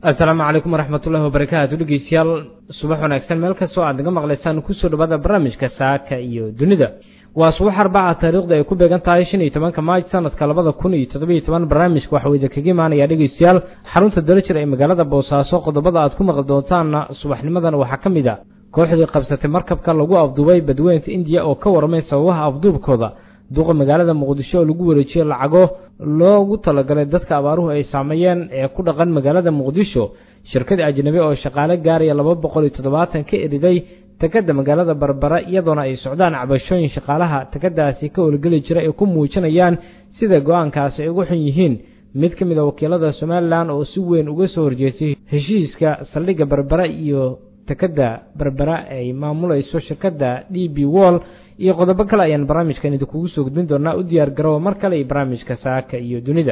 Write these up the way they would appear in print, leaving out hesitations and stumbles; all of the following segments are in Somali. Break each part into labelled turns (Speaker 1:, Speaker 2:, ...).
Speaker 1: السلام عليكم ورحمة الله وبركاته dhegeystayaal subax wanaagsan meel kastoo aad naga maqlaysaan ku soo dhawaada barnaamijka saaka iyo dunida waa subax Arbaca taariikhda ay ku beegan tahay 15 Maaj sanadka 2017 barnaamijka waxa uu idinkaga imaanaya dhegeystayaal xarunta Darajir ee magaalada Boosaaso qodobada aad ku maqli doontaan subaxnimadan waxa kamid ah kooxdii qabsatay markabka lagu afduubay badweynta India oo ka warmay sababaha afduubkooda duqa magaalada Muqdisho oo lagu wareejiyay lacago loogu talagalay dadka abaaruhu ay saameeyeen ee ku dhaqan magaalada Muqdisho shirkad ajnabi oo shaqaale gaaraya 270 ka eriday takada magaalada Barbara iyadoona ay socdaan cabashooyin shaqaalaha takadaasi ka howlgali jira ay ku muujinayaan sida go'aankaasi ay ugu xun yihiin mid ka mid ah wakiilada Soomaaliland oo si weyn uga soo horjeestay heshiiska saldhigga Barbara iyo takada Barbara ay maamulayso shirkadda DB World iyo qodobo kale ayaan barnaamijkan idinku soo gudbin doonaa u diyaar garow mar kale barnaamijka saaka iyo dunida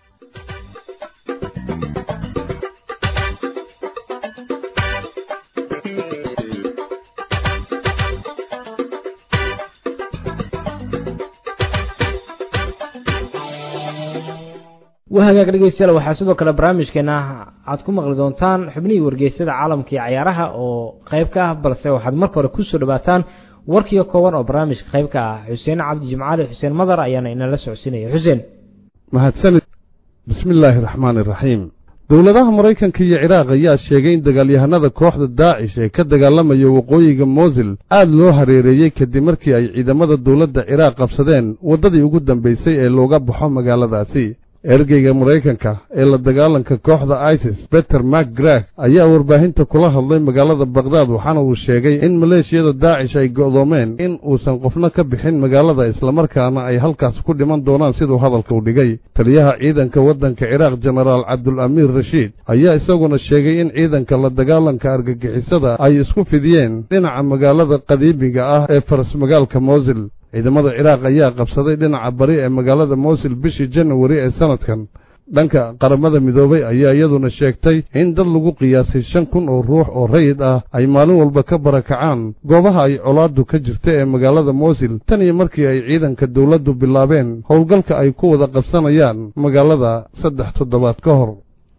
Speaker 1: وهاجا dhegeystayaal waxa sidoo kale barnaamijkeena aad ku maqli doontaan xubnihii wargeysada caalamka iyo ciyaaraha oo qayb ka ah balse waxaad marka hore ku soo dhawaataan warkiyo kooban oo barnaamijka qayb ka ah Xuseen Cabdi Jimcaale Xuseen Madar ayaana inala socodsiinaya Xuseen
Speaker 2: mahadsan bismillaahir rahmaanir rahiim dawladaha Mareykanka iyo Ciraaq ayaa sheegay in dagaalyahanada kooxda Daesh ee ka dagaalamaya waqooyiga Mosul aad loo hareereeyay kadib markii ay ciidamada dawladda Ciraaq qabsadeen wadadii ugu dambeysay ee looga baxo magaaladaasi ergeyga Mareykanka ee la dagaalanka kooxda ISIS Peter McGrath ayaa warbaahinta kula hadlay magaalada Baghdad waxaana uu sheegay in maleeshiyada Daesh ay go'doomeen in uusan qofna ka bixin magaalada isla markaana ay halkaas ku dhiman doonaan sidoo hadalka u dhigay taliyaha ciidanka wadanka Ciraaq General Abdul Amir Rashid ayaa isaguna sheegay in ciidanka la dagaalanka argagixisada ay isku fidiyeen dhinaca magaalada qadiimiga ah ee faras magaalka Mosul ciidamada Ciraaq ayaa qabsaday dhinaca bari ee magaalada Mosul bishii January ee sanadkan dhanka qaramada midoobay ayaa iyaduna sheegtay in dad lagu qiyaasay 5,000 oo ruux oo rayid ah ay maalin walba ka barakacaan goobaha ay colaadu ka jirta ee magaalada Mosul tan iyo markii ay ciidanka dawladdu bilaabeen howlgalka ay ku wada qabsanayaan magaalada 3 toddobaad ka hor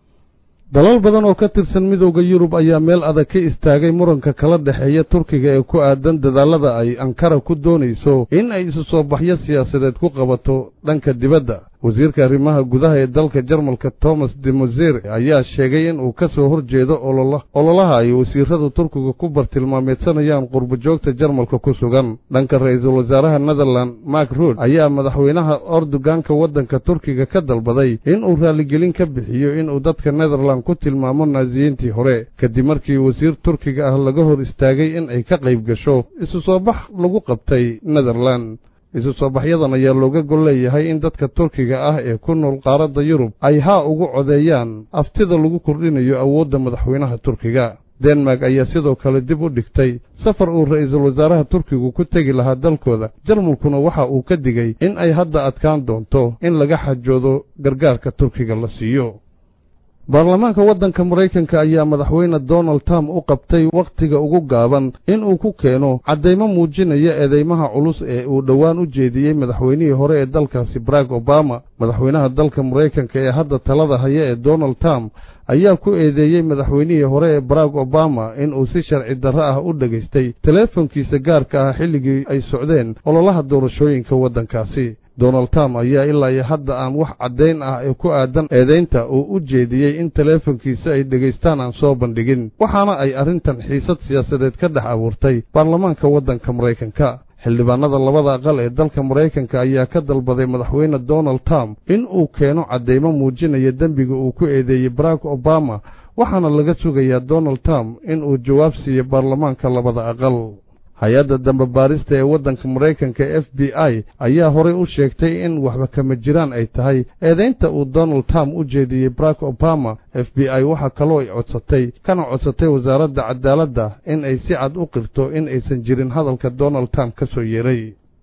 Speaker 2: dalal badan oo ka tirsan midowga Yurub ayaa meel adag ka istaagay muranka kala dhaxeeya Turkiga ee ku aadan dadaalada ay Ankara ku doonayso in ay isu soo baxyo siyaasadeed ku qabato dhanka dibadda wasiirka arrimaha gudaha ee dalka Jarmalka Thomas de Maizière ayaa sheegay in uu ka soo horjeedo ololaha ay wasiirada Turkiga ku bartilmaameedsanayaan qurbo joogta Jarmalka ku sugan dhanka ra'iisul wasaaraha Netherlands Mark Rutte ayaa madaxweynaha Erdogan-ka wadanka Turkiga ka dalbaday in uu raaligelin ka bixiyo in uu dadka Netherlands ku tilmaamo naasiyiintii hore kadib markii wasiir Turkiga ah laga hor istaagay in ay ka qayb gasho isu soo bax lagu qabtay Netherlands isu soo baxyadan ayaa looga gol leeyahay in dadka Turkiga ah ee ku nool qaaradda Yurub ay ugu codeeyaan aftida lagu kordhinayo awoodda madaxweynaha Turkiga Denmark ayaa sidoo kale dib u dhigtay safar uu ra'iisul wasaaraha Turkigu ku tagi lahaa dalkooda Jarmalkuna waxa uu ka digay in ay hadda adkaan doonto in laga xajoodo gargaarka Turkiga la siiyo baarlamaanka wadanka Mareykanka ayaa madaxweyne Donald Trump u qabtay waqtiga ugu gaaban in uu ku keeno cadeymo muujinaya eedeymaha culus ee uu dhawaan u jeediyay madaxweynihii hore ee dalkaasi Barack Obama madaxweynaha dalka Mareykanka ee hadda talada haya ee Donald Trump ayaa ku eedeeyay madaxweynihii hore ee Barack Obama in uu si sharci darro ah u dhageystay teleefankiisa gaarka ah xilligii ay socdeen ololaha doorashooyinka wadankaasi Donald Trump ayaa ilaa hadda aan wax cadeyn ah ee ku aadan eedeynta uu u jeediyay in teleefankiisa ay dhageystaan aan soo bandhigin waxaana ay arrintan xiisad siyaasadeed ka dhex abuurtay baarlamaanka wadanka Mareykanka xildhibaanada labada aqal ee dalka Mareykanka ayaa ka dalbaday madaxweyne Donald Trump in uu keeno cadeymo muujinaya dambiga uu ku eedeeyay Barack Obama waxaana laga sugayaa Donald Trump in uu jawaab siiyo baarlamaanka labada aqal hay-adda dambe baarista ee wadanka Mareykanka FBI ayaa horey u sheegtay in waxba kama jiraan ay tahay eedeynta uu Donald Trump u jeediyay Barack Obama FBI waxa kaloo ay codsatay wasaaradda cadaaladda in ay si cad u qirto in aysan jirin hadalka Donald Trump ka soo yeeray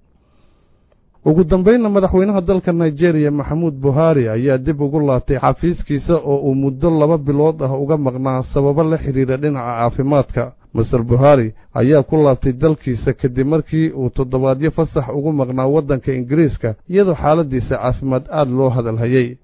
Speaker 2: ugu dambeynna madaxweynaha dalka Nigeria Maxamuud Buhari ayaa dib ugu laabtay xafiiskiisa oo uu muddo 2 bilood ah uga maqnaa sababo la xiriira dhinaca caafimaadka Mr. Buhari ayaa ku laabtay dalkiisa kadib markii uu toddobaadyo fasax ugu maqnaa wadanka Ingiriiska iyadoo xaaladiisa caafimaad aad loo hadalhayay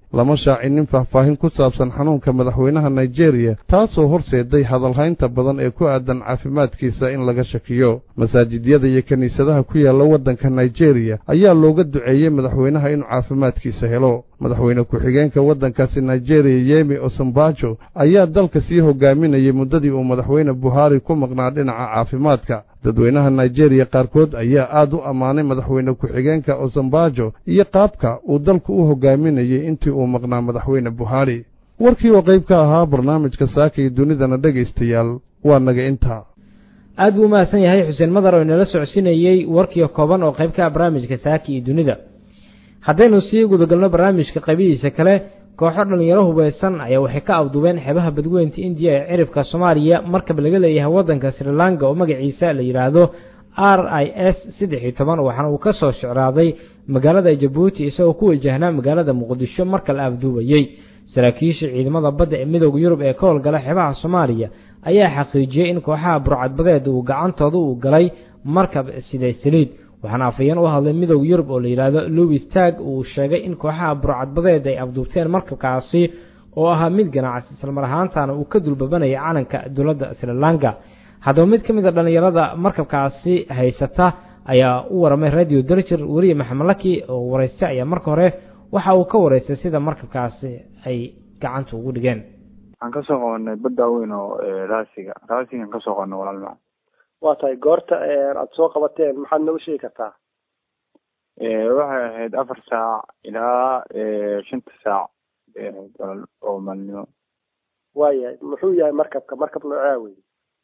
Speaker 2: lama shaacinin faahfaahin ku saabsan xanuunka madaxweynaha Nigeria taasoo horseeday hadalhaynta badan ee ku aadan caafimaadkiisa in laga shakiyo masaajidyada iyo kaniisadaha ku yaala waddanka Nigeria ayaa looga duceeyay madaxweynaha inuu caafimaadkiisa helo madaxweyne ku-xigeenka waddankaasi Nigeria Yemi Osinbajo ayaa dalka sii hogaaminayay muddadii uu madaxweyne Buhari ku maqnaa dhinaca caafimaadka dadweynaha Nigeria qaarkood ayaa aad u amaanay madaxweyne ku-xigeenka Osinbajo iyo qaabka uu dalku u hogaaminayay intii uu maqnaa madaxweyne Buhari warkii oo qayb ka ahaa barnaamijka saaka iyo dunidana dhagaystayaal waa naga intaa
Speaker 1: aad buu mahadsan yahay xuseen madar oo inala socodsiinayay warkii kooban oo qayb ka ah barnaamijka saaka iyo dunida haddaynu sii gudagalno barnaamijka qaybihiisa kale kooxo dhalinyaro hubeysan ayaa waxay ka afduubeen xeebaha badweynta India ee cirifka Soomaaliya markab laga leeyahay waddanka Sri Lanka oo magaciisa la yiraahdo RIS 13 waxaana uu ka soo shiraaday magaalada Djibouti isagoo ku wajahnaa magaalada Muqdisho marka la afduubayay saraakiisha ciidamada badda ee midowga Yurub ee ka howlgala xeebaha Soomaaliya ayaa xaqiijiyay in kooxaha burcadbadeed uu gacantooda u galay markab sida saliid waxaana afayeen u hadlay midowga Yurub oo la yiraahdo Louis Tag uu sheegay in kooxaha burcadbadeed ay afduubteen markabkaasi oo ahaa mid ganacsi isla mar ahaantaana uu ka dulbabanayay calanka dowladda Sri Lanka haddaba mid ka mid ah dhalinyarada markabkaasi haysata ayaa u waramay radio Darjir wariye Maxamed Laki oo wareystay ayaa marka hore waxa uu ka wareystay sida markabkaasi ay gacanta ugu dhigeen
Speaker 3: aan ka soo qoonay badda weyn oo raasigan ka soo qoonay walaalma
Speaker 4: waa tahay goorta aad soo qabateen maxaad nagu sheegi kartaa
Speaker 3: waxay ahayd 4 saac ilaa 5 saac oo maalmo
Speaker 4: waayahay muxuu yahay markab noocaa wey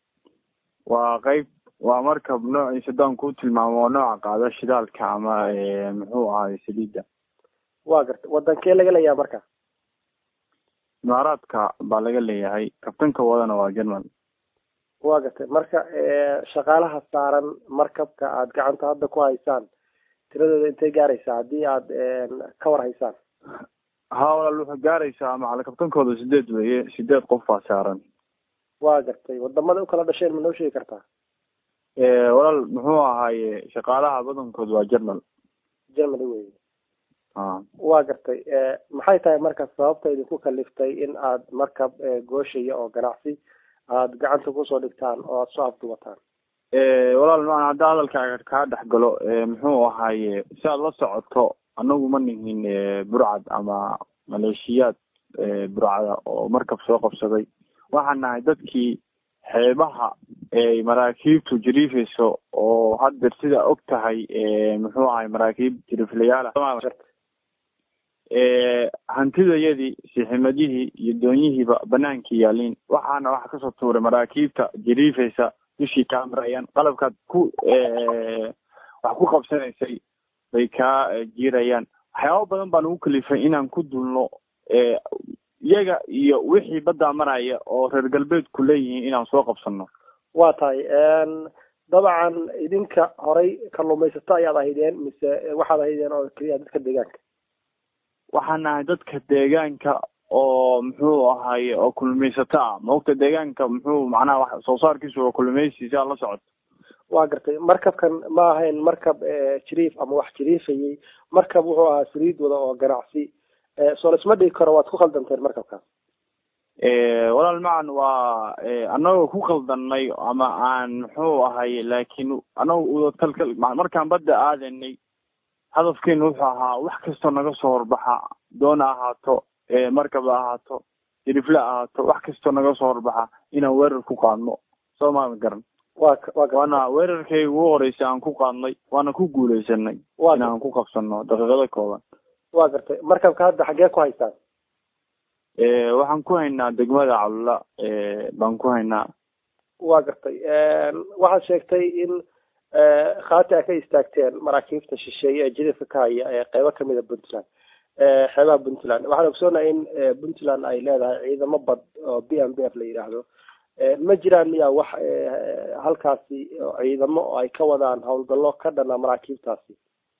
Speaker 3: waa markab noociisa daan ku tilmaamo nooca qaada shidaalka ama muxuu ahaa saliida
Speaker 4: waa gartay wadankee laga leeyahay marka
Speaker 3: imaaraadka baa laga leeyahay kabtanka wadana waa German
Speaker 4: waa gartay marka shaqaalaha saaran markabka aad gacanta hadda ku haysaan tiradooda intee gaaraysaa haddii aad ka war haysaan
Speaker 3: walaal wuxuu gaaraysaa macala kabtankooda 8 weeye 8 qof baa saaran
Speaker 4: waa gartay wadamada u kala dhasheen ma noo sheegi kartaa
Speaker 3: walaal muxuu ahaaye shaqaalaha badankooda waa German
Speaker 4: wey waa gartay maxay tahay marka sababta idinku kaliftay in aad markab gooshaya oo ganacsi aad gacanta kusoo dhigtaan oo aad soo afduubataan
Speaker 3: walaal macna hadda hadalkaaga kaa dhex galo muxuu ahaaye si aad la socoto anagu ma nihin burcad ama maleeshiyaad burcada oo markab soo qabsaday waxaan nahay dadkii xeebaha ay maraakiibtu jiriifayso oo hadda sida og tahay muxuu ahay maraakiib jiriiflayaal hantidayadii siximadihii iyo doonyihiiba banaankii yaaliin waxaana waxa kasoo tuuray maraakiibta jiriifaysa dushii kaa marayaan qalabkaad wax ku qabsanaysay bay kaa jiirayaan waxyaabo badan baan ugu kalifay inaan ku dulno iyaga iyo wixii badda maraya oo reer galbeedku leeyihiin inaan soo qabsano
Speaker 4: waa tahay dabcan idinka horay kalluumaysato ayaad ahaydeen mise waxaad ahaydeen oo keliya dadka deegaanka
Speaker 3: waxaan nahay dadka deegaanka oo muxuu ahaye oo kulmaysato ah maogta deegaanka muxuu macnaha wax soo saarkiisu oo kulmaysiisa la socoto
Speaker 4: waa gartay markabkan ma ahayn markab jiriif ama wax jiriifayay markab wuxuu ahaa saliid wada oo ganacsi soo lasma dhigi karo waad ku khaldanteen markabkaas
Speaker 3: walaal macan waa anagoo ku khaldanay ama aan muxuu ahaye laakiin anagu markaan badda aadanay hadafkeenu wuxuu ahaa wax kastoo naga soo horbaxa doona ahaato markab ahaato jirifle ahaato wax kastoo naga soo horbaxa inaan weerar ku qaadno soo maama garan waana weerarkayga ugu horeysa aan ku qaadnay waana ku guuleysanay inaan ku qabsano daqiiqado kooban
Speaker 4: waa gartay markabka hadda xaggee ku haystaan
Speaker 3: waxaan ku haynaa degmada Calula baan ku haynaa
Speaker 4: waa gartay waxaad sheegtay in khaati ka istaagteen maraakiibta shisheeye ee jidafka ka haya ee qaybo kamid ah Puntland xeebaha Puntland waxaan ogsoonahay in Puntland ay leedahay ciidamo bad oo BMBF la yiraahdo ma jiraan miyaa wax halkaasi ciidamo oo ay ka wadaan howlgallo ka dhana maraakiibtaasi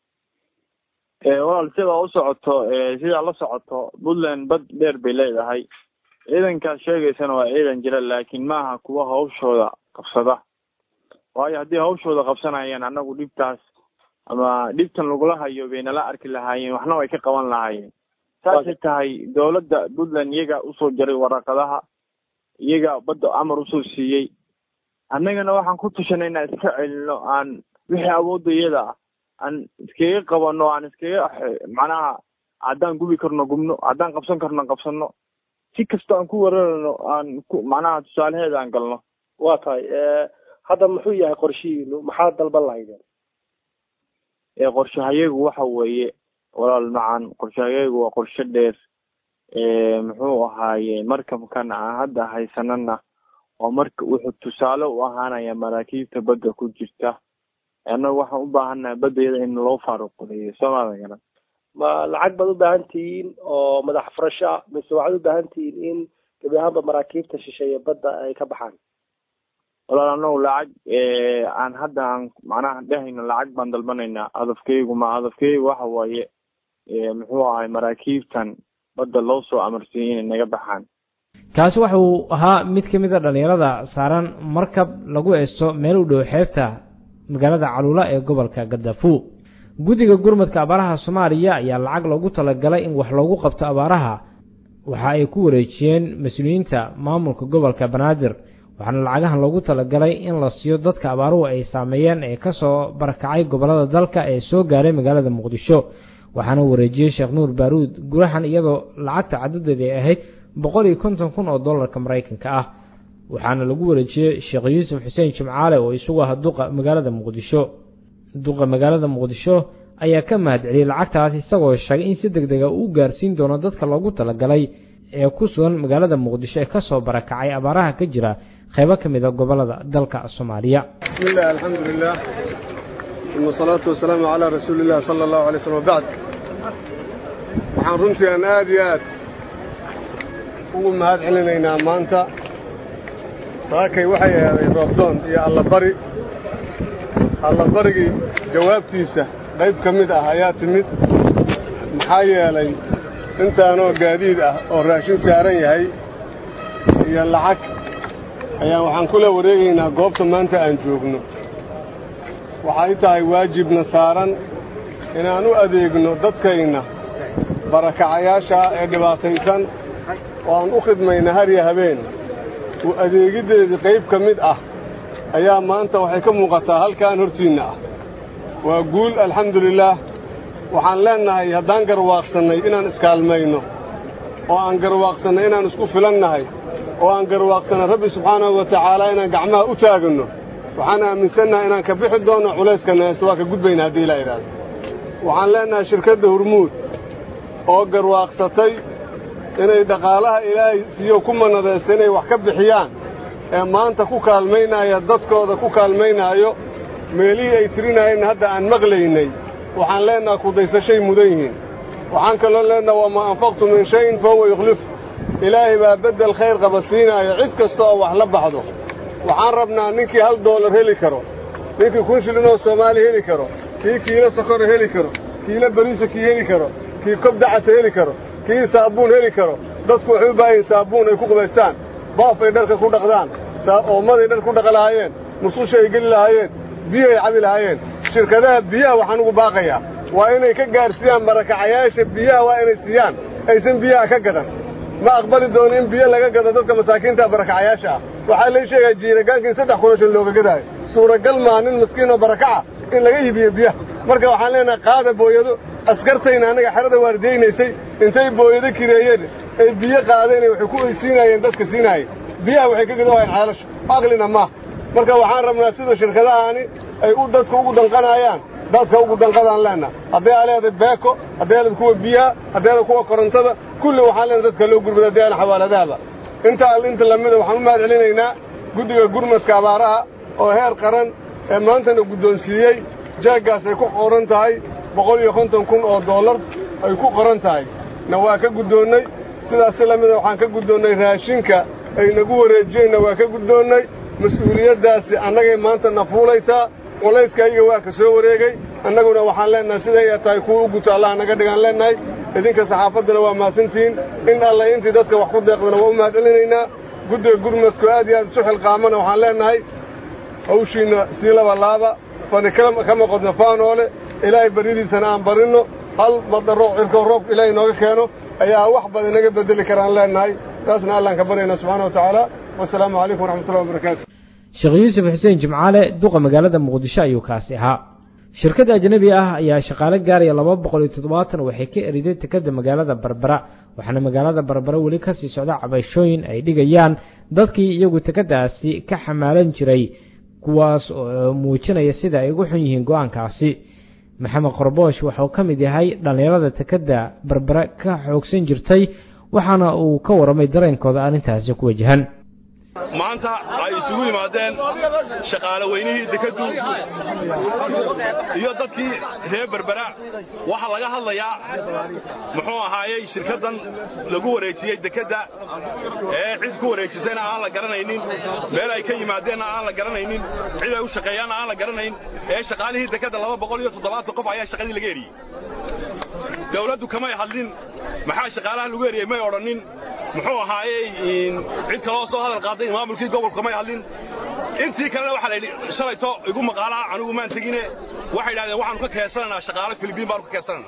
Speaker 3: walaal sida la socoto Puntland bad dheer bay leedahay ciidankaas sheegaysana waa ciidan jira laakiin maaha kuwa hawshooda qabsada waayo haddii hawshooda qabsanayaan anagu dhibtaas ama dhibtan lagula hayo bay nala arki lahaayeen waxna way ka qaban lahaayeen saasay tahay dowladda puntland iyaga usoo jaray waraqadaha iyaga badda amar usoo siiyey annagana waxaan ku tushanay inaan iska celino aan wixii awoodda iyada ah aan iskaga qabano aan iskaga macnaha haddaan gubi karno gubno haddaan qabsan karno qabsano si kasta aan ku weerarano aan macnaha tusaalaheeda aan galno
Speaker 4: waa tahay hadda muxuu yahay qorshihiinu maxaad dalban lahaydeen
Speaker 3: qorshahayagu waxa weeye walaal macan qorshahayagu waa qorshe dheer muxuu ahaaye markabkan aan hadda haysanana oo marka wuxuu tusaale u ahaanaya maraakiibta badda ku jirta annaga waxaan u baahannahay baddayada in loo faaruqliyo soomaalia garan
Speaker 4: ma lacag baad u baahan tihiin oo madax furasho mise waxaad u baahan tihiin in gebi ahaanba maraakiibta shisheeye badda ay ka baxaan
Speaker 3: walaal annagu lacag aan hadda aan macnaha dhehayno lacag baan dalbanaynaa hadafkaygu waxa waaye muxuu ahay maraakiibtan badda loo soo amarsiiyey inay naga baxaan
Speaker 1: kaasi waxa uu ahaa mid ka mid a dhallinyarada saaran markab lagu eesto meel u dhow xeebta magaalada caluula ee gobolka Gaddafuu guddiga gurmadka abaaraha Soomaaliya ayaa lacag loogu talagalay in wax loogu qabto abaaraha waxa ay ku wareejiyeen mas'uuliyiinta maamulka gobolka Banaadir waxaana lacagahan loogu talagalay in la siiyo dadka abaaruhu ay saameeyeen ee ka soo barakacay gobolada dalka ee soo gaaray magaalada Muqdisho waxaana wareejiyay Sheekh Nuur Baaruud gurahan iyadoo lacagta cadadeeda ay ahayd $150,000 oo dollarka Mareykanka ah waxaana lagu wareejiyay Sheekh Yuusuf Xuseen Jimcaale oo isugu ah duqa magaalada Muqdisho ayaa ka mahadceliyay lacagtaas isagoo sheegay in si degdeg ah uu gaarsiin doono dadka loogu talagalay ee ku sugan magaalada Muqdisho ee ka soo barakacay abaaraha ka jira qaybo ka mid ah gobolada dalka Soomaaliya
Speaker 5: bismillaah alxamdulillaah wasalaatu wasalaamu calaa rasuulillaah sallallahu alayhi wasallam bacd waxaan runtii aad iyo aad ugu mahad celinaynaa maanta saakay waxay ahayd roobdoon iyo allabarigii jawaabtiisa qayb ka mid ah ayaa timid maxaa yeelay intaanoo gaadiid ah oo raashin saaran yahay iyo lacag ayaa waxaan kula wareegaynaa goobta maanta aan joogno waxay tahay waajibna saaran inaan u adeegno dadkayna barakacayaasha ee dhibaataysan oo aan u khidmayna har iyo habeen u adeegiddeedii qayb ka mid ah ayaa maanta waxay ka muuqataa halkaan hortiinna ah waa guul alxamdulillaah waxaan leennahay haddaan garwaaqsannay inaan iskaalmayno oo aan garwaaqsannay inaan isku filannahay oo aan garwaaqsannay rabbi subxaanahu wa tacaala inaan gacmaha u taaganno waxaan aaminsannahay inaan ka bixi doonno culayskana haysta waa ka gudbayna haddii ilaa idhaahdo waxaan leennahay shirkadda Hormuud oo garwaaqsatay inay dhaqaalaha ilaahay siiyo ku manadaystay inay wax ka bixiyaan ee maanta ku kaalmaynaya dadkooda ku kaalmaynaayo meelihii ay tirinayeen hadda aan maqlaynay waxaan leennahay kudaysashay mudan yihiin waxaan kaloo leennahay wamaa anfaqtu min shayin fahuwa yukhlif ilaahay baa beddel khayr qaba siinaayo cid kasta oo wax la baxdo waxaan rabnaa ninkii $1 heli karo ninkii 1 shilin oo Soomaali heli karo kii kiilo sokor heli karo kiilo bariis kii heli karo kii kob dacas heli karo kii saabuun heli karo dadku waxay u baahan saabuun ay ku qubaystaan baaf ay dharka ku dhaqdaan oomaday dhar ku dhaqalaayeen mususha ay geli lahaayeen biyo ay cabi lahaayeen shirkadaha biyaha waxaan ugu baaqayaa waa inay ka gaarsiiyaan barakacayaasha biyaha waa inay siiyaan aysan biyaha ka gadan ma aqbali doono in biyo laga gado dadka masaakiinta barakacayaasha ah waxaa la sheegay jiiragaanka in 3 kun looga gadaayo suuragal ma nin miskiin oo barakaca in laga iibiyo biyaha marka waxaan leenahay qaada booyado askartayna anaga xarada waardeynaysay intay booyado kireeyeen ay biyo qaadeen waxay ku siinayeen dadka siinayeen biyaha waxay ka gadayaan xaalasho aqlina ma marka waxaan rabnaa sida shirkadahaani ay u dadka ugu danqanayaan dadka ugu danqadaan leena haddii aleeda beeko haddii aleeda kuwa biyaha haddii aleeda kuwa korontada kulli waxaan leena dadka loo gurmada haddii aan xawaaladaaba inta lamida waxaan u mahad celinaynaa guddiga gurmadka abaaraha oo heer qaran ee maantana guddoonsiiyey jeeggaas ay ku qoran tahay $150,000 ay ku qoran tahay na waa ka guddoonnay sidaas lamida waxaan ka guddoonnay raashinka ay nagu wareejiyeenna waa ka guddoonnay mas-uuliyaddaasi annagay maanta na fuulaysaa qolayska iyaga waa ka soo wareegay annaguna waxaan leennahay siday tahay kuwa u guto allah naga dhigaan leennahay idinka saxaafaddana waa mahadsantihiin in alla intii dadka wax ku deeqdana waa u mahad celinaynaa guddiga gurmadku aad iyo aad isu xilqaamana waxaan leennahay hawshiinna sii laaba fani kama qodno faanoole ilaahay barridiisana aan barinno hal badda cirko roobka ilaahay nooga keeno ayaa wax badan naga bedeli karaan leenahay taasna allaan ka baryaynaa subxaana watacaala wasalaamu calaykum waraxmatullahi wabarakaatu
Speaker 1: sheekh yuusuf xuseen jimcaale duqa magaalada muqdisho ayuu kaasi ahaa shirkadda ajnabi ah ayaa shaqaale gaaraya 270 waxay ka eriday tikada magaalada Barbara waxaana magaalada Barbara wali ka sii socda cabashooyin ay dhigayaan dadkii iyagu tikadaasi ka xamaalan jiray kuwaas oo muujinaya sida ay ugu xun yihiin go'aankaasi maxamed qorboosh wuxuu ka mid yahay dhalinyarada tikada Barbara ka xoogsan jirtay waxaana uu ka waramay dareenkooda arrintaasi ku wajahan
Speaker 6: maanta ay isugu yimaadeen shaqaale weynihii dekadu iyo dadkii reer Barbara waxa laga hadlayaa muxuu ahaayay shirkadan lagu wareejiyay dekada ee cid ku wareejisayna aan la garanaynin meel ay ka yimaadeen aan la garanaynin cid ay u shaqeeyaan aan la garanayn ee shaqaalihii dekada 270 qof ayaa shaqadii laga eriyay dawladdu kama hadlin maxaa shaqaalaha lagu eriyay may oranin muxuu ahaayay cid kale oo soo hadal qaaday maamulkii gobolka may hadlin intii kale waxa la shalayto igu maqaala anigu maan tagine waxa yiraahdeen waxaan ka keesanaa shaqaale Filibiin baan ka keesanaa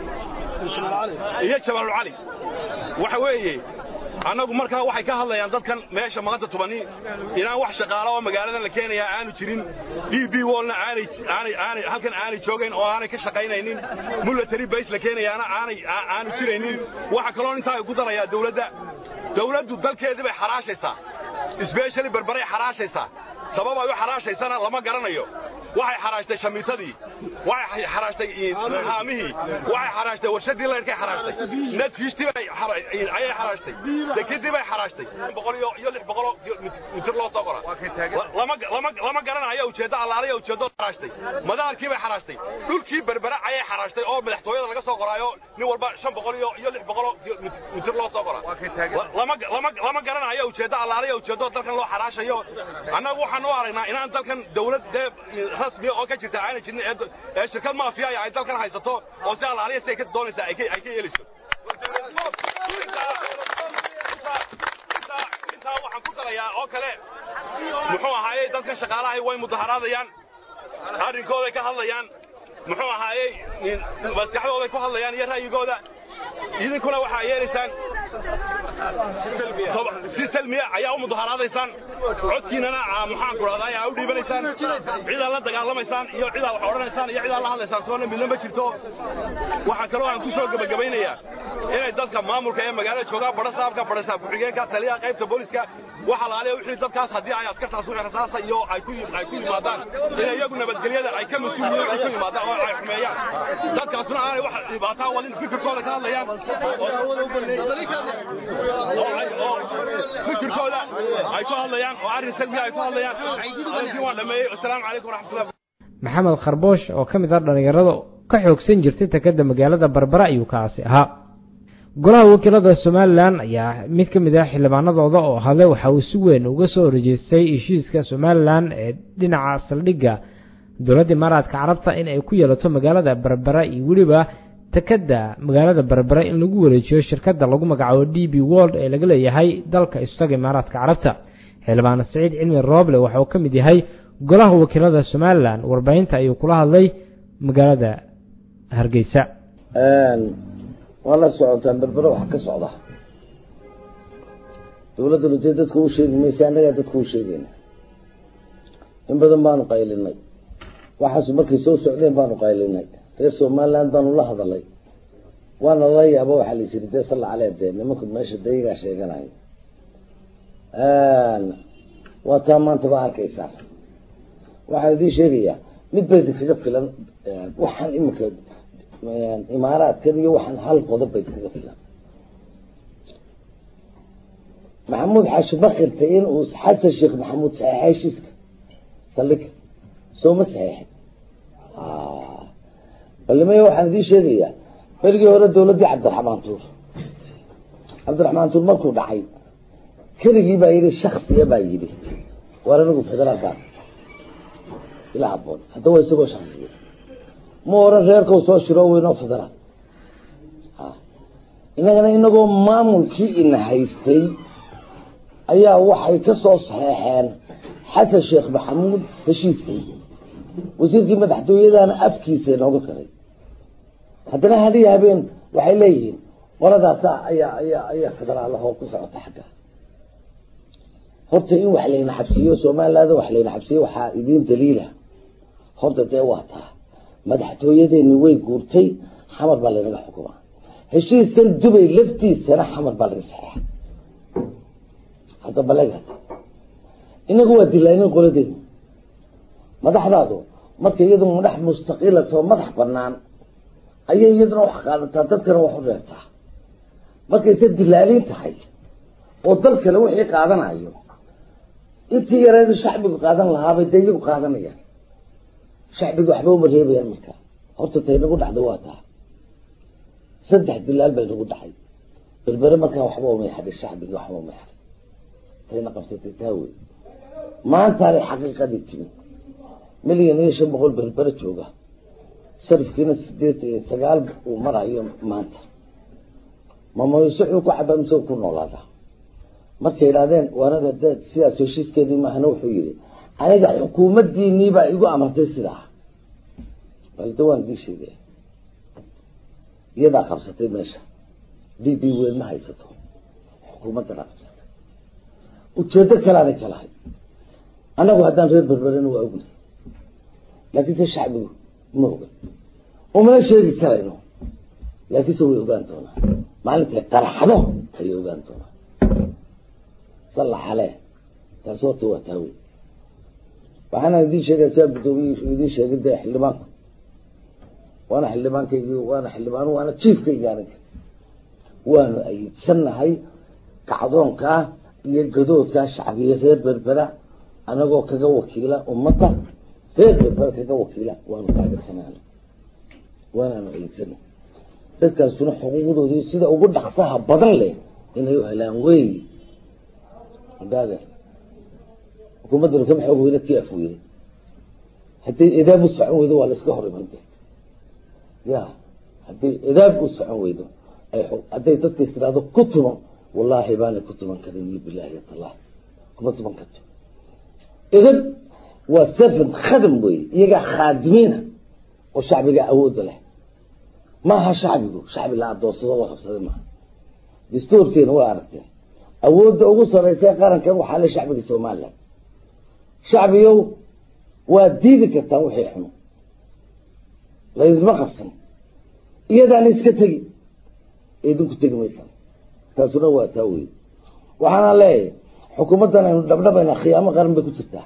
Speaker 6: iyo Jabal Ali waxa weeye anagu markaa waxay ka hadlayaan dadkan meesha maanta tubani inaan wax shaqaale oo magaalada la keenaya aanu jirin DB Wallna aanay halkan aanay joogeen oo aanay ka shaqaynaynin military base la keenayana aanu jiraynin waxa kale oo inta ay ku daraya dawladdu dalkeedii bay xaraashaysaa especially Barbara xaraashaysaa sabab ay u xaraashaysana lama garanayo waxay xaraashtay shamiitadii waxay xaraashtay haamihii waxay xaraashtay warshadii leerkay xaraashtay nadfiishtii ay xaraashtay dekadii bay xaraashtay 100 iyo 600 mitir loo soo qoray lama garanayo ujeedada allaaliyo ujeedada xaraashtay madaarkii bay xaraashtay dhulkii Barbara ay xaraashtay oo madaxtooyada laga soo qoraayo nin walba 500 iyo 600 mitir loo soo qoray lama garanayo ujeedada allaaliyo ujeedada dalkan loo xaraashayo anagu waxaan u aragnaa inaan dalkan dawlad rasmi oo ka jirta aan jirin ee shirkad maafiya ay dalkan haysato oo si alaaliya ay ka doonaysa ay ka yeeliso inta waxaan ku dalayaa oo kale muxuu ahaayay dadka shaqaalaha way mudaharaadayaan arrinkooda ka hadlayaan muxuu ahaayay maskaxdooda ku hadlayaan iyo raayigooda idinkuna waxa ay yeelisaan si salmiya ayaa u mudaharaadaysaan codkiinana maxaan ku raadayay aad u dhiibanaysaan cid la dagaalamaysaan iyo cid wax oranaysaan iyo cid la hadlaysaan toona midna ma jirto waxa kale oo aan ku soo gabagabaynayaa inay dadka maamulka ee magaalada jooga barasaabka ku-xigeenka taliyaha qaybta booliska waxa la leeyahay wixii dadkaas hadii ay askartaas u xirasaasa iyo ay ku yimaadaan inay iyagu nabadgelyada ay ka masuuliyiin ay ku yimaadaan oo ay xumeeyaan dadkaasna aanay wax dhibaato walin fikirkooda ka hadlayaan fikirkooda ay ku hadlayaan oo arrin salmiya ay ku hadlayaan waan dhameeyay assalaamu calaykum waraxmatullahi
Speaker 1: maxamed kharboosh oo ka mid ah dhalinyarada ka xoogsan jirtay takada magaalada Barbara ayuu kaasi ahaa golaha wakiilada Soomaaliland ayaa mid ka mid ah xildhibaanadooda oo hadlay waxa uu si weyn uga soo horjeestay heshiiska Soomaaliland ee dhinaca saldhigga dowladda Imaaraadka Carabta in ay ku yeelato magaalada Barbara iyo waliba takada magaalada Barbara in lagu wareejiyo shirkadda lagu magacaabo DB World ee laga leeyahay dalka Istaga Imaaraadka Carabta xildhibaan Saciid Cilmi Rooble waxa uu ka mid yahay golaha wakiilada Soomaaliland warbaahinta ayuu kula hadlay magaalada Hargeysa
Speaker 7: wala socotaan Barbara wax ka socda dawladdu dadku u sheegay meeshaanaga dadku u sheegayna in badan baan qaylinay waxaas markay soo socdeen baan qaylinay reer Soomaaliland baan la hadalay waana la yaabo waxa la yiri sallallahu alayhi nimanku meesha dayiga sheeganay waa taamaanta ba arkaysaa waxa la sheegaya mid bay dadka filan waxaan imika إمارات كذي وحن هل قضب يتكفلا محمود حاش بخير تين وحس الشيخ محمود صحيح يشيسك صلك سو مسحيح اللي ما يوحنا دي شيء فرقي ورا دولتي عبد الرحمن طول مركو دحي كرغي با يري شخص يبا يري ورا نقول فدرال كان الى حبون حتى هو يسوي شخصيه مورا reerka soo shiro weeno federal inagoo maamulkii in haystay ayaa waxay ka soo saxeexeen xasan sheekh maxamuud heshiiskii wasiirkii madaxtooyadana afkiisa nooga qiray haddana hadii habeen waxay leeyihiin qoladaasaa ayaa federaalahoo ku socota xagga horta in wax layna xabsiiyo somaliland wax layna xabsiiyo waxaa idiin daliila horta dee waa taa madaxtooyadeeni way guurtay xamar baa laynaga xukumaa heshiiskan dubay laftiisana xamar baa laga saxeexa hadda baleegad inagu waa dilaanin qoladeenu madaxdaadu marka iyadu madax mustaqilatoo madax banaan ayay iyaduna wax qaadataa dadkana wax u reebtaa markayse dilaalin tahay oo dal kale wixii qaadanayo intii yareedu shacbigu qaadan lahaabay dee iyagu qaadanayaan shacbiga waxba uma reebayaan marka horta tay nagu dhacday waa taa 3 dilaal bay nagu dhacay berbere markaa waxba uma yaxday shacbiga waxba uma yaxday tayna qabsatay taawi maantaanay xaqiiqadii timi milyan iyo 500 berbere jooga sarifkiina 8 uu marayo maanta mamaysuuxu ku xabamso ku noolaada markay yiraahdeen waanada dad sidaas heshiiskeedii maahna wuxuu yiri aniga xukuumaddiini baa igu amartay sidaa baldoon dishiga iyada qabsatay meesha DB weyn ma haysato xukuumadda qabsatay ujeedo kale ay kalahay anagu haddaan reer berberena waa ognahay laakiin se shacbigu ma oga uma sheegi karayno laakiin se way ogaan doonaa maalinta qarxado ay ogaan doonaa صلح عليه تصوت وتهوي وأنا دي شيء ساب دي شيء قد حلمان وأنا حلمان كي وأنا حلمان وأنا تشيف كي يعني وأنا أي سنة هاي كعضون كا يجدود كا شعبية غير بربرة أنا جو كجو وكيلة أمته غير بربرة كجو وكيلة وأنا كاجر سنة وأنا أي سنة تذكر سنة حقوقه دي سيدا وقول دخسها بدل لي إنه يهلان وي هذا حكومة كم حقوق إلى تيافوي حتى إذا بصعوا يدو على سكهر منده يا حتى إذا بصعوا يدو أي حق حتى تذكر هذا كتب والله حبان كتب كريم بالله يطلع كتب كتب إذا وسفن خدم بي يجا خادمينه والشعب جا أود له ما ها شعب لا دوس الله خمسة ما دستور كين هو عرفته أود أوصل رئيسي قارن كان وحال الشعب الصومالي شعبيو ودينك التوحي حنو لا يزما خبصن إيدا نسكتي إيدوك تجميسن تاسونا واتاوي وحنا ليه حكومتنا دبدبنا خيامة قرن بكتبتها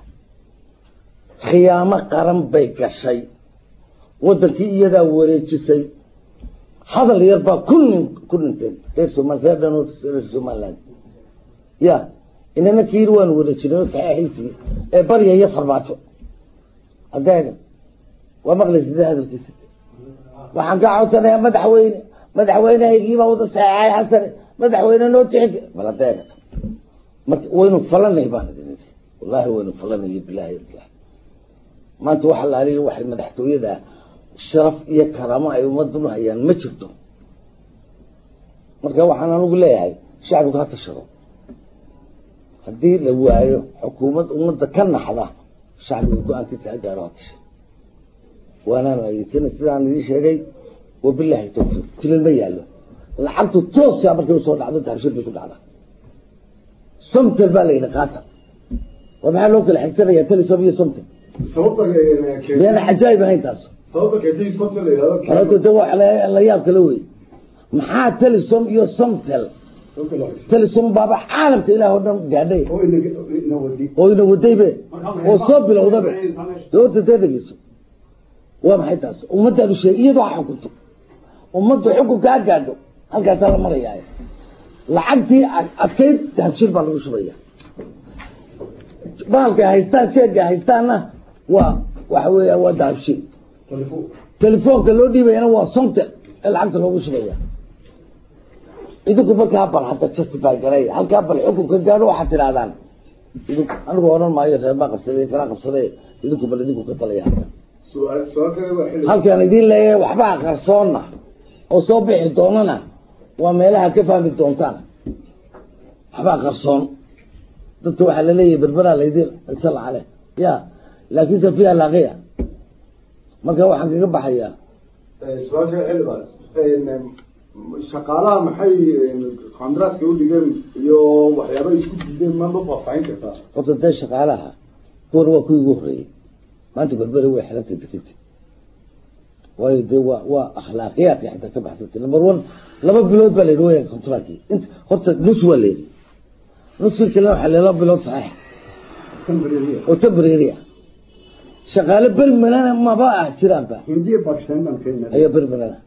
Speaker 7: خيامة قرن بيكشي ودنتي إيدا وريتشي هذا اللي يربى كل انتين غير سومال سيدنا غير سومالان يا إننا كيروان ورجينا صحيحيسي بريا يفرماتو هذا ومغلس هذا الكيس وحنقعد سنة مدحوين يجيب وضع صحيح حسن مدحوين لو تحك بلا ذلك وين فلان يبان والله وين فلان بالله يطلع ما انت وحل عليه واحد مدحته يدا الشرف يا كرامه اي ومدنه هيان ما جبته marka waxaan ugu leeyahay shacabku ha tashado hadii la waayo xukuumad umada ka naxda shacabku go'aankiisa gaaro tashay waana ay sidaan idin sheegay wabillahi tawfiiq tilin ma yaalo lacagtu toos ah markay soo dhacdo taabshir ku dhacda somtal baa leeyna qaata waxa loo kala xigsanaya talisobiya somtal sababta ajaayib ahayn taas sababta kadib somtal leeyada xarunta dawa la yaab kala weey maxaa talisom iyo somtal talisom baaba caalamka ilaahay oo dhan gaadhay oo ina wadaybe oo soo bilowdabe doorta dadkiisu waa maxay taas ummadda iyadu waxa xukunto ummaddu xukunka gaadho halkaas la marayaa lacagtii adkeyd habshir baa lagu shubaya baalka haystaan sheega haystaana waxa weeyaa waa habshir telefoonka loo dhiibayana waa somtal lacagta loogu shubaya idinku markaa bal hadda justify garay halkaa bal xukunka gaadho waxaad tirahdaan idinku anigu oran maayo reer baa qabsaday kala qabsaday idinku bal idinku ka talaya halkaan idin leeyahay waxba qarsoonna oo soo bixi doonana waa meelaha ka fahmi doontaan waxba qarsoon dadka waxa la leeyahay berbera leedir sal ale ya laakiin safiya laqiya marka waxaan kaga baxayaa
Speaker 8: shaqaalaha maxay qandaraaska u dhigeen iyo waxyaaba isku diideen ma faahfaahin kartaa
Speaker 7: horta dee shaqaalaha kuwan waa kuwii ugu horreeyey maanta berberi way xelantay deked waayo dee waa akhlaaqiyaadka xitaa ka baxsantay number one 2 bilood baa la yidhi waya contractkii inta horta nus waa la yidhi nuskii kale waxaa la 2 bilood saxiix oo temporary ah shaqaale bermanana maba ah jiraanba
Speaker 8: hindiya bakistan baan keenay
Speaker 7: ayaa bermanana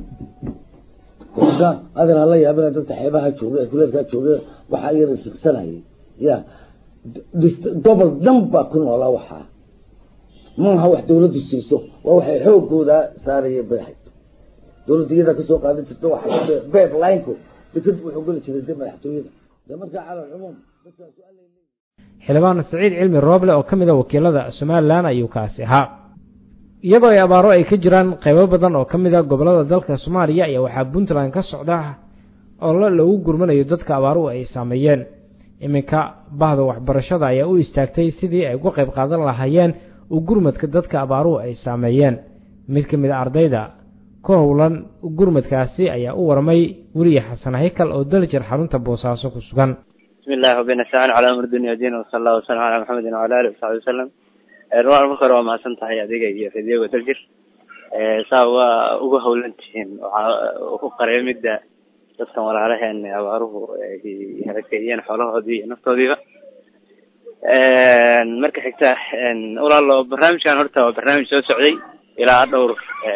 Speaker 7: dadka adana la yaabina dadka xeebaha jooga kuleelka jooga waxa ay risigsanayay ya double number ku noolaa waxa maaha wax dawladdu siiso waa waxay xoogooda saarayay baahay dawladda ka soo qaadan jirta waxa pipeline-ku dadku wuxuu gali jiray madaxtooyada marka cala umum dadka su'aal
Speaker 1: xildhibaan Saciid Cilmi Rooble oo kamid ah wakiilada Soomaaliland ayuu kaasi ahaa iyagoo ay abaaro ay ka jiraan qaybo badan oo kamid ah gobolada dalka Soomaaliya ayaa waxa Puntland ka socda oo lagu gurmanayo dadka abaaruhu ay saameeyeen iminka bahda waxbarashada ayaa u istaagtay sidii ay uga qayb qaadan lahaayeen u gurmadka dadka abaaruhu ay saameeyeen mid kamid ah ardayda ka howlan gurmadkaasi ayaa u warmay wariye Xasan Haykal oo daljar xarunta Boosaaso ku sugan
Speaker 9: بسم الله وبنستعين على أمر الدنيا دين وصلى الله وسلم على محمد وعلى آله وصحبه وسلم رواه المخر وما سنتها يا دقيقة في دقيقة تلجر سوا وجهه ولنتين وقريب مدة تستمر عليها إن أباره هركيين حوله هذه نفط ذي مركز حكته أولا الله برنامج كان هرته وبرنامج سعودي إلى دور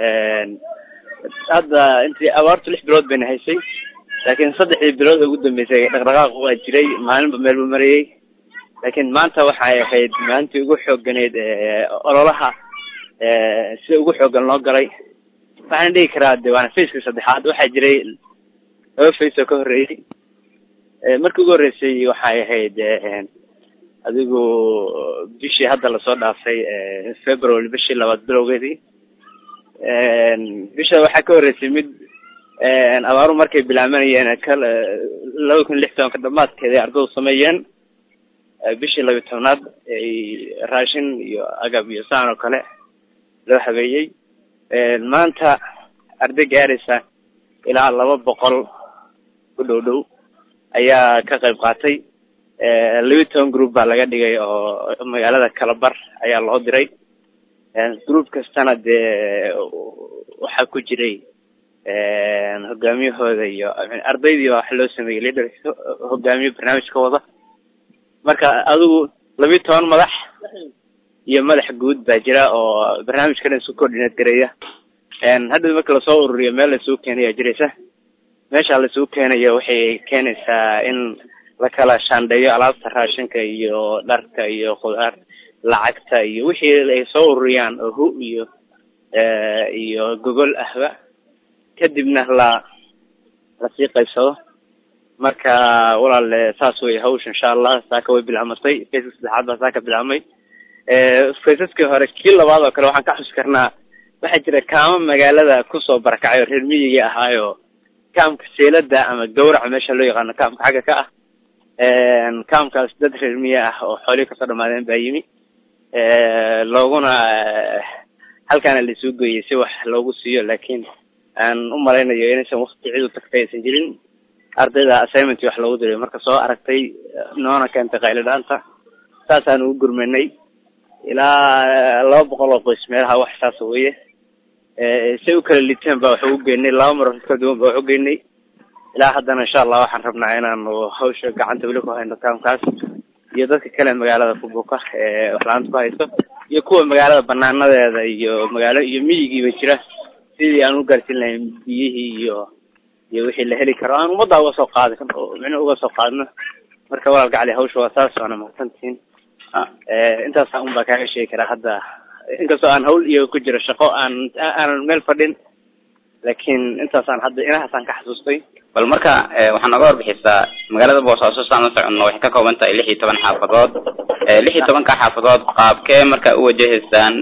Speaker 9: هذا أنت أبارت ليش برود بين هالشيء لكن صدق البلاد قدام بيسي رقراق واجري معلم بالمريء لكن ما أنت وحى خيد ما أنت يقول حق جنيد أرولها سيقول حق النقري فعندي كراد وأنا فيسك صدحات وحجري هو فيسك كهري مركو جورسي وحى خيد أديكو بيشي هذا اللي صار في فبراير بيشي اللي بدلوا جدي بيشي وحى كهرسي مد abaaru markay bilaabanayeen kala 2016 ka dhamaadkeeda ardaydu sameeyeen bishii 12aad ay raashin iyo agab iyo saan oo kale loo habeeyay maanta arday gaaraysa ilaa 200 ku dhow ayaa ka qayb qaatay 12 group baa laga dhigay oo magaalada Kalabar ayaa loo diray group kastana waxa ku jiray hogaamiyahooda iyo ardaydii wax loo sameeyay leader hogaamiye barnaamijka wada marka adigu 12 madax iyo madax guud baa jira oo barnaamijkan isku coordinate gareeya hadda marka la soo ururiyo meel la soo keenayo jiraysa meesha la soo keenayo waxay keenaysaa in la kala shaandheeyo alaabta raashinka iyo dharka iyo khudaar lacagta iyo wixii ay soo ururiyaan oo iyo gogol ahba kadibna la sii qaybsado marka walaal saas way hawsh insha Allah saaka way bilaamatay feesas saacad baa saaka bilaamay feesaskii hore kii labaad oo kale waxaan ka xus karnaa waxa jira kaama magaalada ku soo barakacay reer miyiga ahaayo kaamka seelada ama gowrac meesha loo yaqaan kaamka xaga ka ah kaamkaas dad reer miyiga ah oo xoolo ka soo dhamaadeen baa yimi looguna halkaan la soo gooyay si wax loogu siiyo laakiin aan u malaynayo inaysan waqti cid u tagtaysan jirin ardayda assignment wax loogu diray marka soo aragtay noona keentay qayladanta saasaan u gurmanay ilaa 200 qoys meelaha wax saas weeye si u kala liiteen baa wax u geynay 2 mar ka duwan baa wax u geynay ilaa haddana insha Allah waxaan rabnaa inaan hawsha gacanta wali ku hayno kaamkaas iyo dadka kale magaalada ku buuqa wax laanta ku haysto iyo kuwa magaalada banaanadeeda iyo magaalo iyo miyigiiba jira sidii aan u gaarsin lahayn biyihii iyo wixii la heli karo aan umada uga soo qaadin oo micno uga soo qaadno marka walaal gacali hawsha waa saas oo mahadsantiin intaas aan baa kaaga sheegi karaa hadda inkastoo aan hawl iyo ku jiro shaqo aan meel fadhin laakiin intaas aan hadda inahaas aan ka xasuustay
Speaker 10: bal marka waxaan naga warbixisaa magaalada Boosaaso saan u soconno waxay ka kooban tahay 16 xaafadood 16 ka xaafadood qaabkee marka u wajahaysaan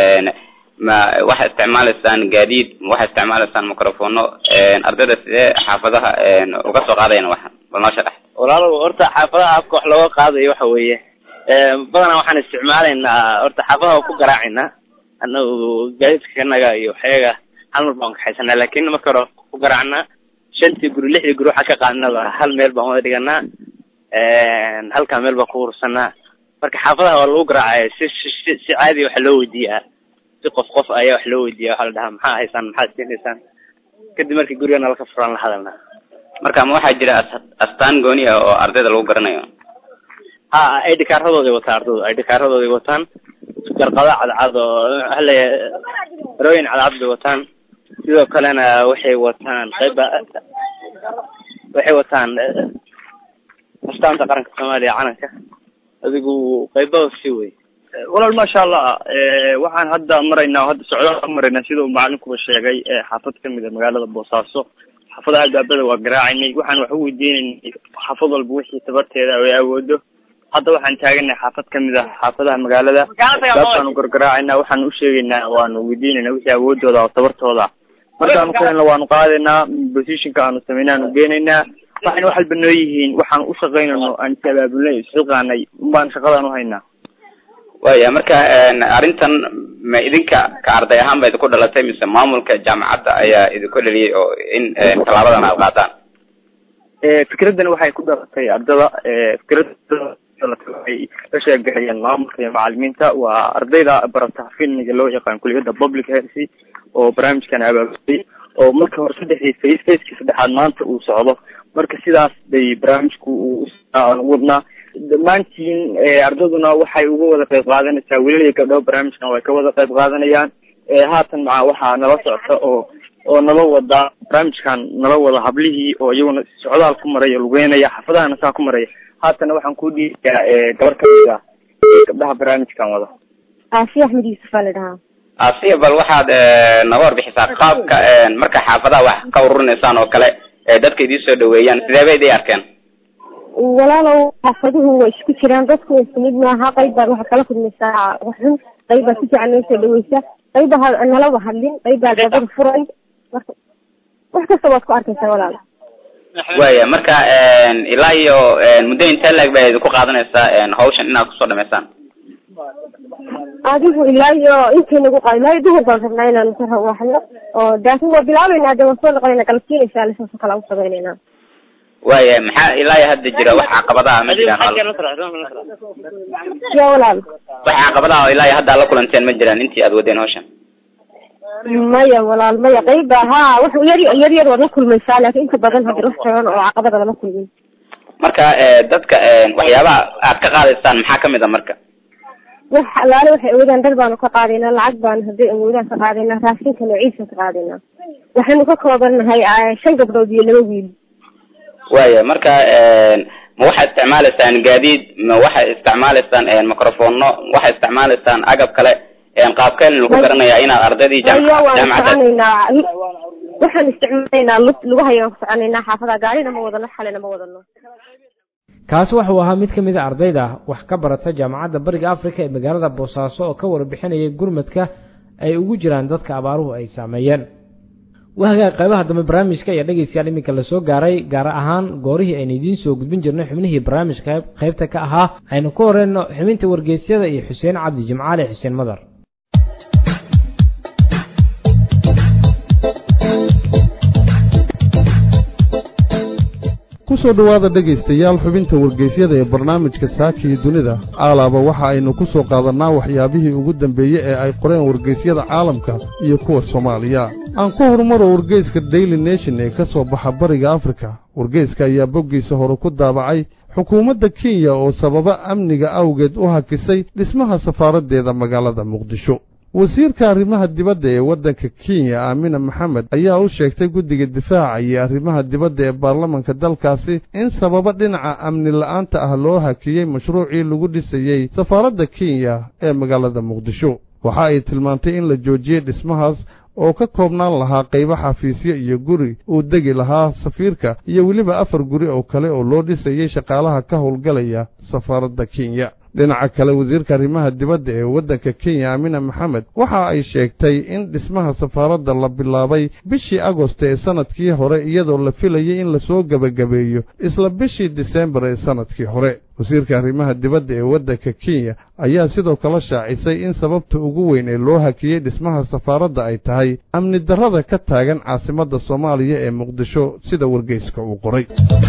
Speaker 10: ما واحد استعمال السان جديد واحد استعمال السان ميكروفونه أردد حافظها وقصوا قاضينا واحد بالناشر
Speaker 9: والله أرتا حافظها أبكح لو قاضي وحويه بدنا وحنا استعمالنا أرتا حافظها وكو قراعنا أنه جديد كنا جاي وحاجة هنور بانك حسنا لكن مكره وقراعنا shantii guri lixdii guri waxaa ka qaadnaba hal meel baan wada dhiganaa halkaa meel baan ku ursanaa marka xaafadaha waa lagu garaacaya si caadi waxa loo weydiiyaa si qof ayaa wax loo weydiiya waxaa la dhahaa maxaa haysaan maxaad siinaysaan kadib markii guriga nala ka furaan la hadalnaa
Speaker 10: marka ma waxaa jira astaan gooni ah oo ardayda lagu garanayo
Speaker 9: ha ID card-hadooday wataan ardaydu ID card-hadooday wataan garqada cadcad oo rooyin cadcad bay wataan sidoo kalena waxay wataan astaanta qaranka Soomaaliya calanka adigu qaybada si way walaal ma sha Allah waxaan hadda maraynaa sida uu macalinku sheegay xaafad kamid ah magaalada Boosaaso xaafadaha albaabada waa garaacaynay waxaan wax u weydiinaynay xaafad walba wixii tabarteeda ay awoodo hadda waxaan taaganahay xaafad kamid ah xaafadaha magaalada dadkaan u gargaraacayna waxaan u sheegaynaa waanu weydiinaynaa wixii awoodooda oo tabartooda markaan keenna waanu qaadaynaa positionka aanu sameynayna geenaynaa waxaan wax walba noo yihiin waxaan u shaqaynayno aan tabaabulay shaqaanay baan shaqadan u haynaa
Speaker 10: waya marka arintan ma idinka ka arday ahaan bay ku dhalatay mise maamulka jaamacadda ayaa idinku dhaliyay oo in talaabadan aad qaadaan
Speaker 9: fikradan waxay ku dhalatay ardada ay la sheegayeen maamulka iyo macallimiinta waa ardayda barata filmiga loo yaqaan kulliyada public health oo barnaamijkan abaabulay oo marka hore phase saddexaad maanta uu socdo marka sidaas bay barnaamijku wadnaa dhammaantiin ardaduna waxay uga wada qayb qaadanaysaa wiilal gabdho barnaamijkan way ka wada qayb qaadanayaan haatan waxaa nala socota oo nala wada barnaamijkan nala wada hablihii oo iyaguna socdaal ku maraya lugeynaya xaafadahana saa ku maraya haatan waxaan ku dhiigaa gabar kamid ah gabdhaha barnaamijkan wada
Speaker 11: Asiya Ahmed Yusuf la dhahaa
Speaker 10: Asiya bal waxaad naga warbixisaa qaabka marka xaafadaha wax ka ururinaysaan oo kale dadka idin soo dhaweeyaan sidee bay idin arkeen
Speaker 11: walaalow xaafaduhu way isku jiraan dadku way isku mid maaha qayb baa waxa kala kulmaysaa waxun qayb baa si fiican loo soo dhaweysa qayb baa nala hadlin qayb baa gabadha furay marka wax kasta waad ku arkaysaa walaal
Speaker 10: waya marka ilaa iyo muddo intee laag bay ku qaadanaysaa hawshan inaad kusoo dhamaysaan
Speaker 11: adigu ilaa iyo intii nagu qaadnay duhur baan rabnaa inaan ku rawaxno oo daasin waa bilaabaynaa dee waan soo noqonaynaa galabtiinaysaa lisoo kala u samaynaynaa
Speaker 10: waya maxaa ilaa iyo hadda jira wax caqabadaha ma jiraan
Speaker 11: ya walaal
Speaker 10: wax caqabadaha oo ilaa iyo hadda la kulanteen ma jiraan intii aad wadeen hawshan
Speaker 11: maya walaal maya qayb haa wax yar waad la kulmaysaa laakiin inta badan hadda wax tagan oo caqabada lama kulmin
Speaker 10: marka dadka waxyaabaha aad ka qaadaysaan maxaa kamid ah marka
Speaker 11: wax alaale waxay awoodaan dad baanu ka qaadaynaa lacag baan hadday awoodaan ka qaadaynaa raashinka noociisa ka qaadaynaa waxaynu ka koobannahay 5 gabdhood iyo 2 wiil
Speaker 10: waya marka ma waxaad isticmaalaysaan gaadiid ma waxaad isticmaalaysaan microphone waxaad isticmaalaysaan agab kale qaabkeen lagu garanayaa inaad ardaydii jaamacadda
Speaker 11: waxaan isticmaalaynaa lagu hayo soconaynaa xaafadaha gaarina ma wadano xalina ma wadano
Speaker 1: kaasi wuxuu ahaa mid ka mid ah ardayda wax ka barata jaamacadda bariga Afrika ee magaalada Boosaaso oo ka warbixinayay gurmadka ay ugu jiraan dadka abaaruhu ay saameeyeen waxa qaybaha dambe barnaamijka iyo dhageysiyaal iminka la soo gaaray gaar ahaan goorihii aynu idiin soo gudbin jirnay xubnihii barnaamijka qaybta ka ahaa aynu ku horeyno xubinta wargeysyada iyo Xuseen Cabdi Jimcaale Xuseen Madar
Speaker 2: kusoo dhawaada dhegaystayaal xubinta wargeysyada ee barnaamijka saaka iyo dunida aalaaba waxa aynu ku soo qaadanaa waxyaabihii ugu dambeeyey ee ay qoreen wargeysyada caalamka iyo kuwa Soomaaliya aan ku horumaro wargeyska Daily Nation ee ka soo baxa bariga Afrika wargeyska ayaa boggiisa hore ku daabacay xukuumadda Kenya oo sababa amniga awgeed u hakisay dhismaha safaaradeeda magaalada Muqdisho wasiirka arrimaha dibadda ee waddanka Kenya Amina Mohamed ayaa u sheegtay guddiga difaaca iyo arrimaha dibadda ee baarlamaanka dalkaasi in sababa dhinaca amni la'aanta ah loo hakiyay mashruucii lagu dhisayay safaaradda Kenya ee magaalada Muqdisho waxa ay tilmaantay in la joojiyay dhismahaas oo ka koobnaan lahaa qaybo xafiisyo iyo guri uu degi lahaa safiirka iyo weliba 4 guri oo kale oo loo dhisayay shaqaalaha ka howlgalaya safaaradda Kenya dhinaca kale wasiirka arrimaha dibadda ee waddanka Kenya Amina Mohamed waxa ay sheegtay in dhismaha safaaradda la bilaabay bishii Agoosto ee sanadkii hore iyadoo la filayay in la soo gabagabeeyo isla bishii December ee sanadkii hore wasiirka arrimaha dibadda ee waddanka Kenya ayaa sidoo kale shaacisay in sababta ugu weyn ee loo hakiyay dhismaha safaaradda ay tahay amni darrada ka taagan caasimadda Soomaaliya ee Muqdisho sida wargeyska uu qoray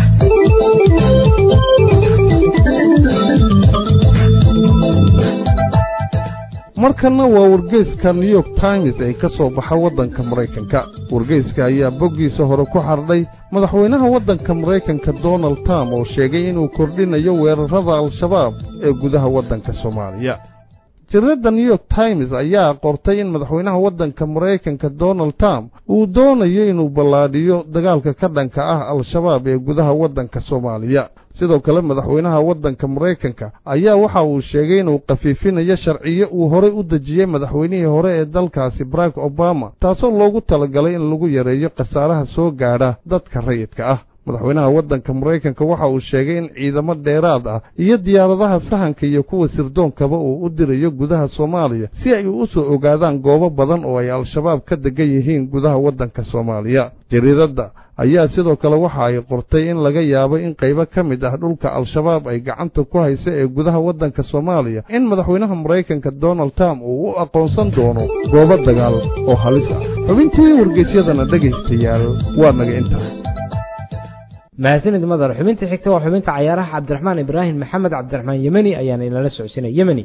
Speaker 2: markana waa wargeyska New York Times ee ka soo baxa waddanka Mareykanka wargeyska ayaa boggiisa hore ku xardhay madaxweynaha waddanka Mareykanka Donald Trump oo sheegay inuu kordhinayo weerarada al-shabaab ee gudaha waddanka Soomaaliya Jirada New York Times ayaa qortay in madaxweynaha waddanka Mareykanka Donald Trump uu doonayo inuu ballaadhiyo dagaalka ka dhanka ah al-shabaab ee gudaha waddanka Soomaaliya sidoo kale madaxweynaha waddanka Mareykanka ayaa waxa uu sheegay inuu qafiifinayo sharciyo uu hore u dejiyay madaxweynihii hore ee dalkaasi Barack Obama taasoo loogu talagalay in lagu yareeyo khasaaraha soo gaadha dadka rayidka ah madaxweynaha waddanka Mareykanka waxa uu sheegay in ciidamo dheeraad ah iyo diyaaradaha sahanka iyo kuwa sirdoonkaba uu u dirayo gudaha Soomaaliya si ay u soo ogaadaan goobo badan oo ay al-shabaab ka degan yihiin gudaha waddanka Soomaaliya jariidada ayaa sidoo kale waxa ay qortay in laga yaabo in qaybo ka mid ah dhulka al-shabaab ay gacanta ku hayso ee gudaha waddanka Soomaaliya in madaxweynaha Mareykanka Donald Trump uu u aqoonsan doono goobo dagaal oo halis ah xubintii wargeysyadana dhageystayaal waa naga intaa
Speaker 1: mahadsanid madar xubinta xigta waa xubinta cayaaraha Cabdiraxmaan Ibraahim Maxamed Cabdiraxmaan Yemani ayaana inala socodsiinay Yemani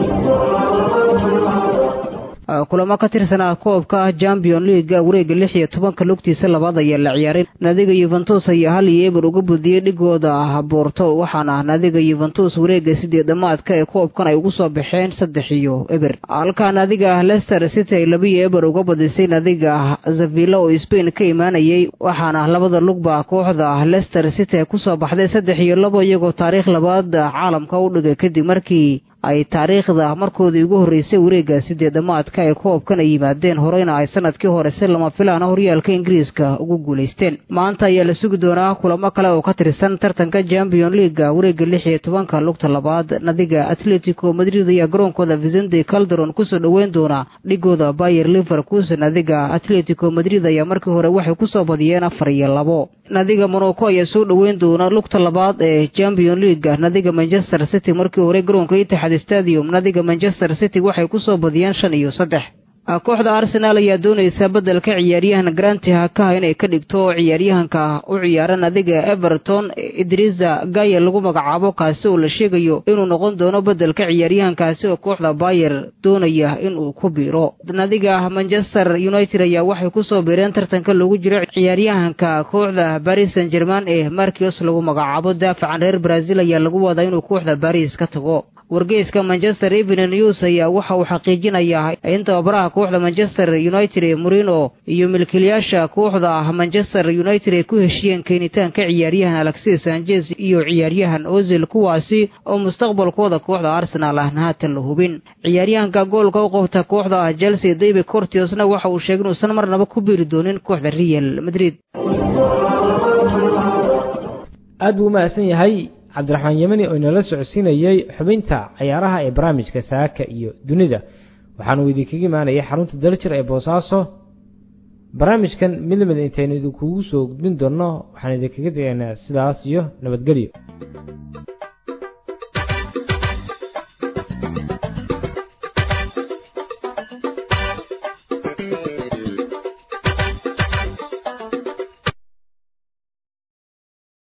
Speaker 12: kulamo ka tirsanaa koobka Champions League wareega 16 lugtiisa labaad ayaa la ciyaaray naadiga Juventus ayaa 1-0 uga budiyay dhigooda Porto waxaana naadiga Juventus wareega 8 dhamaadka ee koobkan ay ugu soo baxeen 3-0 halka naadiga Leicester City ay 2-0 uga badisay naadiga Sevilla oo Spain ka imaanayay waxaana labada lugba kooxda Leicester City ku soo baxday 3-2 iyagoo taariikh labaad caalamka u dhigay kadib markii ay taariikhda markoodii ugu horeysay wareega 8 dhamaadka ee koobkan ay yimaadeen horeyna ay sanadkii hore si lama filaan horyaalka Ingiriiska ugu guuleysteen maanta ayaa la sugi doonaa kulamo kale oo ka tirsan tartanka Champions League wareega 16 lugta labaad naadiga Atletico Madrid ayaa garoonkooda Vicente Calderon ku soo dhaweyn doona dhigooda Bayer Leverkusen naadiga Atletico Madrid ayaa markii hore waxay ku soo badiyeen 4-2 naadiga Monaco ayaa soo dhaweyn doona lugta labaad ee Champions League naadiga Manchester City markii hore garoonka Etihad Stadium naadiga Manchester City waxay ku soo badiyeen 5-3 kooxda Arsenal ayaa doonaysa bedelka ciyaaryahan Grant Xhaka inay ka dhigto ciyaaryahanka u ciyaara naadiga Everton Idrissa Gueye lagu magacaabo kaasi oo la sheegayo inuu noqon doono bedelka ciyaaryahankaasi oo kooxda Bayer doonaya inuu ku biiro naadiga Manchester United ayaa waxay ku soo biireen tartanka lagu jiro ciyaaryahanka kooxda Paris Saint-Germain ee Marquinhos lagu magacaabo daafacan reer Brazil ayaa lagu wadaa inuu kooxda Paris ka tago wargeyska Manchester Evening News ayaa waxa uu xaqiijinayaa in tababaraha kooxda Manchester United Mourinho iyo milkiilayaasha kooxda Manchester United ay ku heshiiyeen keenitaanka ciyaaryahan Alexis Sanchez iyo ciyaaryahan Ozil kuwaasi oo mustaqbalkooda kooxda Arsenal ah haatan la hubin ciyaaryahanka goolka u qabta kooxda Chelsea David Courtoisna waxa uu sheegay inuu san marnaba ku biiri doonin kooxda Real Madrid
Speaker 1: aad uu maasan yahay Cabdiraxmaan Yemani oo inala socodsiinayay xubinta ciyaaraha ee barnaamijka saaka iyo dunida waxaan weydiin kaga imaanayay xarunta Daljir ee Boosaaso barnaamijkan midnimada intaynu kugu soo gudbin doono waxaan idin kaga digaynaa sidaas iyo nabadgelyo